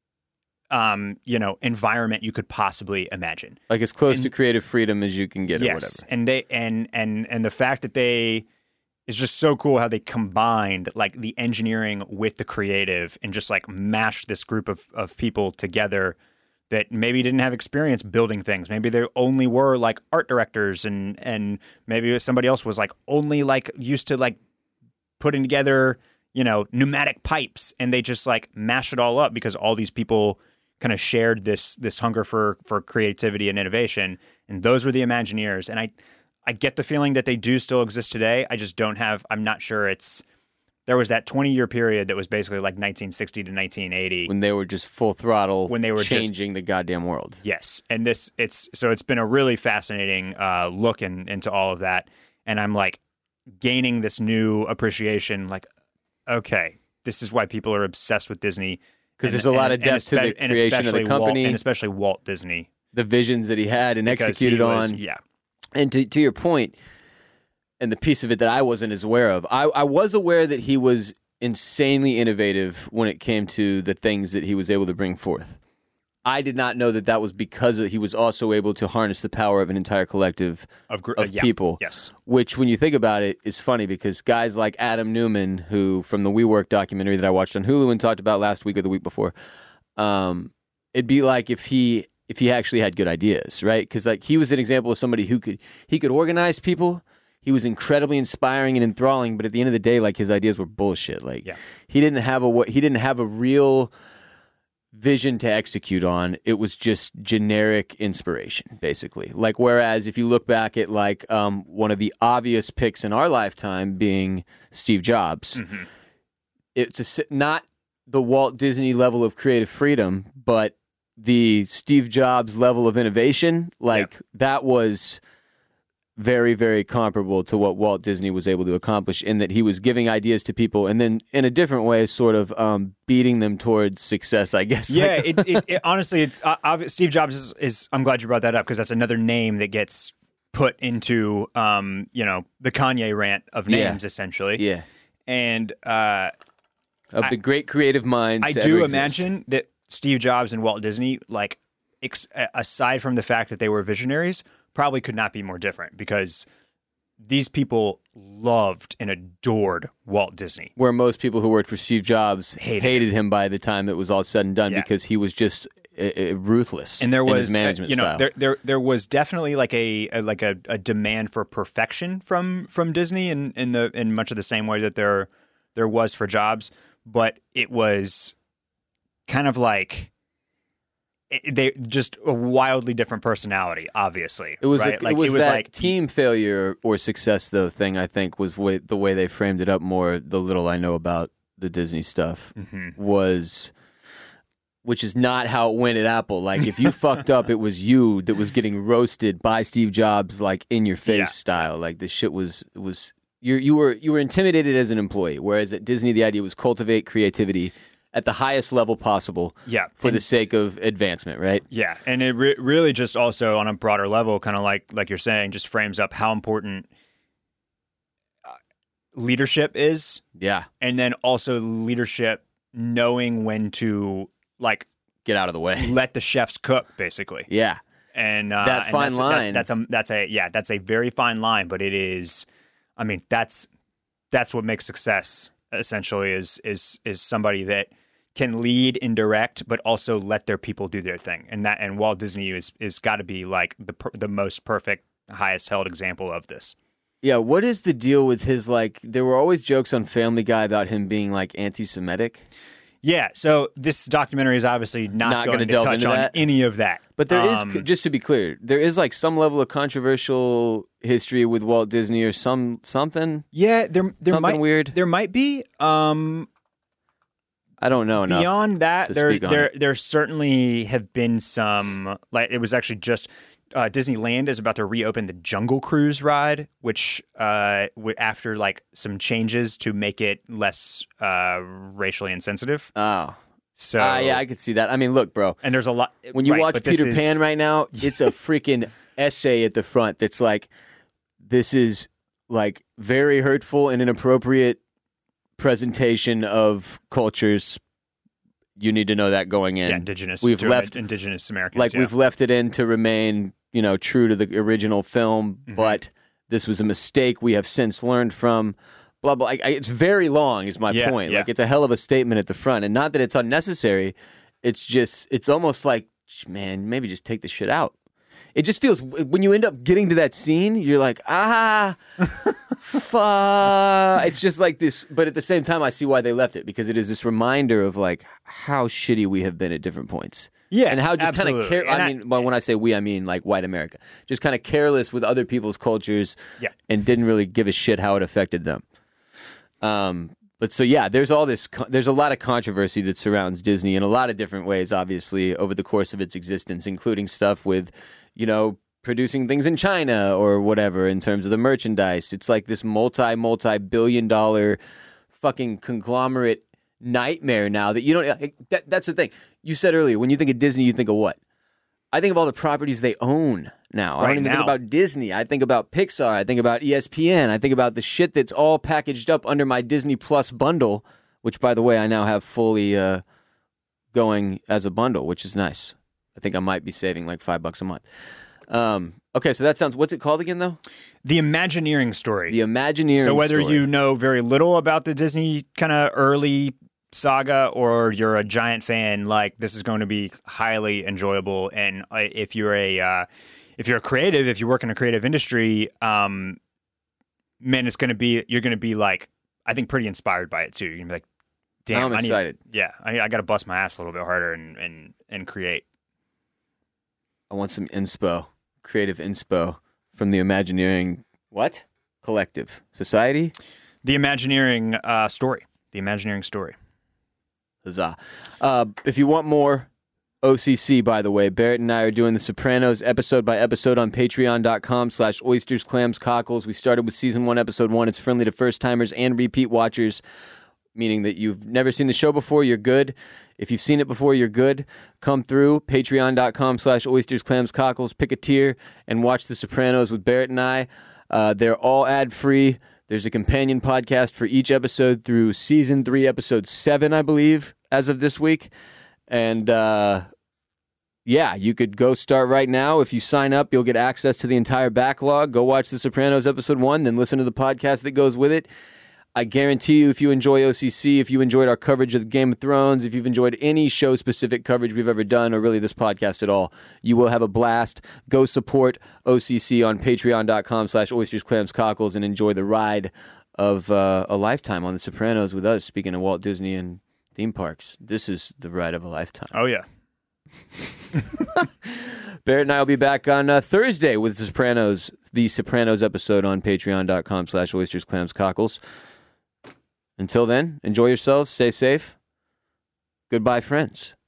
environment you could possibly imagine. Like as close to creative freedom as you can get, or Yes. whatever. And they and the fact that it's just so cool how they combined like the engineering with the creative and just like mashed this group of people together that maybe didn't have experience building things. Maybe they only were like art directors, and maybe somebody else was like only like used to like putting together, pneumatic pipes, and they just like mash it all up because all these people kind of shared this hunger for creativity and innovation. And those were the Imagineers. And I get the feeling that they do still exist today. I just I'm not sure there was that 20-year period that was basically like 1960 to 1980. When they were just full throttle, When they were changing the goddamn world. Yes. And it's been a really fascinating look into all of that. And I'm like gaining this new appreciation, like okay, this is why people are obsessed with Disney. Because there's a lot of depth to the creation of the company. And especially Walt Disney. The visions that he had and executed on. Yeah. And to your point, and the piece of it that I wasn't as aware of, I was aware that he was insanely innovative when it came to the things that he was able to bring forth. I did not know that that was because he was also able to harness the power of an entire collective of people. Yes. Which, when you think about it, is funny because guys like Adam Newman, who from the WeWork documentary that I watched on Hulu and talked about last week or the week before, it'd be like if he actually had good ideas, right? Because like he was an example of somebody who could organize people. He was incredibly inspiring and enthralling, but at the end of the day, like his ideas were bullshit. Like he didn't have a real vision to execute on. It was just generic inspiration, basically. Like, whereas if you look back at like one of the obvious picks in our lifetime being Steve Jobs, it's not the Walt Disney level of creative freedom, but the Steve Jobs level of innovation. Like that was very, very comparable to what Walt Disney was able to accomplish in that he was giving ideas to people and then in a different way sort of beating them towards success, I guess. Yeah, it honestly, it's Steve Jobs is I'm glad you brought that up because that's another name that gets put into, the Kanye rant of names, essentially. Yeah. And of the great creative minds I do imagine that Steve Jobs and Walt Disney, like, aside from the fact that they were visionaries, probably could not be more different because these people loved and adored Walt Disney. Where most people who worked for Steve Jobs hated him by the time it was all said and done because he was just ruthless and there was, in his management style. There was definitely like a demand for perfection from Disney in much of the same way that there was for Jobs, but it was kind of like they just a wildly different personality. Obviously, it was right? it was that like team failure or success though thing. I think was the way they framed it up more. The little I know about the Disney stuff was, which is not how it went at Apple. Like if you fucked up, it was you that was getting roasted by Steve Jobs, like in your face style. Like the shit was you were intimidated as an employee. Whereas at Disney, the idea was cultivate creativity at the highest level possible for the sake of advancement, right? Yeah, and it really just also on a broader level, kind of like you're saying, just frames up how important leadership is. Yeah. And then also leadership knowing when to, like... get out of the way. Let the chefs cook, basically. Yeah. And that fine line. That's a very fine line, but it is... I mean, that's what makes success, essentially, is somebody that can lead and direct, but also let their people do their thing. And Walt Disney is got to be like the most perfect, highest held example of this. Yeah, what is the deal with his, like, there were always jokes on Family Guy about him being, like, anti-Semitic. Yeah, so this documentary is obviously not going to touch on any of that. But there is, just to be clear, there is, like, some level of controversial history with Walt Disney or something. Yeah, there something might, weird. There might be. I don't know enough. Beyond that, there certainly have been some. Like it was actually just Disneyland is about to reopen the Jungle Cruise ride, which after like some changes to make it less racially insensitive. Oh. So yeah, I could see that. I mean, look, bro. And there's a lot when you watch Peter Pan right now. It's a freaking essay at the front that's like, this is like very hurtful and inappropriate presentation of cultures. You need to know that going in. Yeah, indigenous Americans. Like we've left it in to remain, true to the original film, but this was a mistake we have since learned from. Blah blah. It's very long. Is my point. Yeah. Like it's a hell of a statement at the front, and not that it's unnecessary. It's almost like, man, maybe just take the shit out. It just feels when you end up getting to that scene, you're like, fuck. It's just like this, but at the same time, I see why they left it because it is this reminder of like how shitty we have been at different points. Yeah, and how just kind of when I say we, I mean like white America, just kind of careless with other people's cultures, and didn't really give a shit how it affected them. But so yeah, there's a lot of controversy that surrounds Disney in a lot of different ways, obviously over the course of its existence, including stuff with, producing things in China or whatever in terms of the merchandise. It's like this multi-billion-dollar fucking conglomerate nightmare now that you don't. That's the thing. You said earlier, when you think of Disney, you think of what? I think of all the properties they own now. I don't even think about Disney. I think about Pixar. I think about ESPN. I think about the shit that's all packaged up under my Disney Plus bundle, which, by the way, I now have fully going as a bundle, which is nice. I think I might be saving like $5 a month. Okay, so that sounds... What's it called again, though? The Imagineering Story. The Imagineering Story. So whether you know very little about the Disney kind of early saga or you're a giant fan, like, this is going to be highly enjoyable. And if you're a creative, if you work in a creative industry, man, you're going to be like, I think, pretty inspired by it too. You're going to be like, damn, I'm excited. I got to bust my ass a little bit harder and create. I want some creative inspo from the Imagineering, what? Collective. Society? The Imagineering Story. The Imagineering Story. Huzzah. If you want more OCC, by the way, Barrett and I are doing The Sopranos episode by episode on patreon.com/oysters, clams, cockles. We started with season 1, episode 1. It's friendly to first-timers and repeat watchers, meaning that you've never seen the show before, you're good. If you've seen it before, you're good. Come through, patreon.com/oysters, clams, cockles, pick a tier, and watch The Sopranos with Barrett and I. They're all ad-free. There's a companion podcast for each episode through season 3, episode 7, I believe, as of this week. And, yeah, you could go start right now. If you sign up, you'll get access to the entire backlog. Go watch The Sopranos episode 1, then listen to the podcast that goes with it. I guarantee you, if you enjoy OCC, if you enjoyed our coverage of Game of Thrones, if you've enjoyed any show-specific coverage we've ever done, or really this podcast at all, you will have a blast. Go support OCC on patreon.com/oysters, clams, cockles, and enjoy the ride of a lifetime on The Sopranos with us. Speaking of Walt Disney and theme parks, this is the ride of a lifetime. Oh, yeah. Barrett and I will be back on Thursday with the Sopranos episode on patreon.com/oysters, clams, cockles. Until then, enjoy yourselves, stay safe. Goodbye, friends.